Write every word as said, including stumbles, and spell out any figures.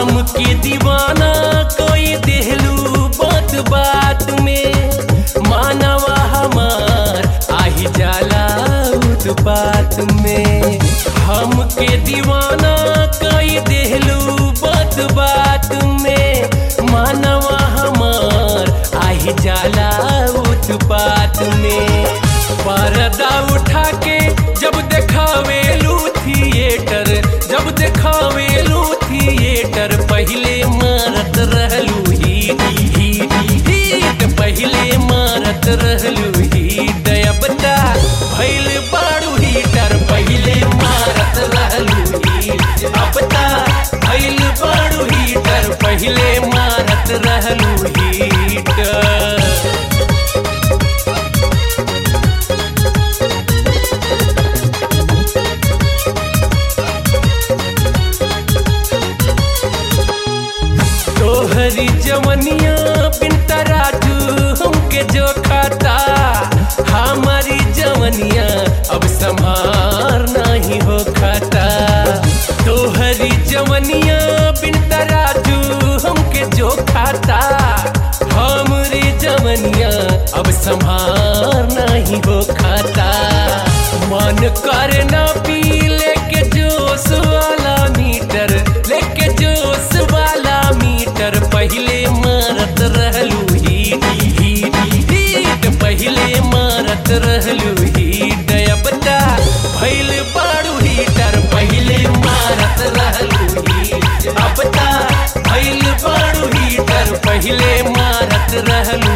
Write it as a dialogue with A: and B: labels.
A: हमके दीवाना कोई देहलू बात बात में, मानवा हमार आही जाला उत्पात में। हमके दीवाना कोई देहलू बात बात में, मानवा हमार आही जाला उत्पात में। पर्दा उठा के जब देखावेलू थिएटर, जब देखावेलू थिएटर, पहले मारत रहलू हीट हीट हीट, पहले मारत रहलू हीट। अब ता भइल बाड़ू हीटर, पहले मारत रहलू हीट। अब ता भइल बाड़ू हीटर, पहले मारत रहलू हीट। तोहरी जवनिया बिन तराजू हमके जो खाता, हमारी जवनिया अब संभार नहीं हो खाता। तोहरी जवनिया बिन तराजू हमके जो खाता, हमारी जवनिया अब संभार नहीं हो खाता। मन करे ना पी लेके जोश वाला मीटर, लेके जोश वाला मीटर, पहले मारत रहलू हीट हीट हीट, पहले मारत रहलू हीट। अब ता भइल बाड़ू हीटर, पहले मारत रहलू हीट। अब ता भइल बाड़ू हीटर, पहले मारत रहलू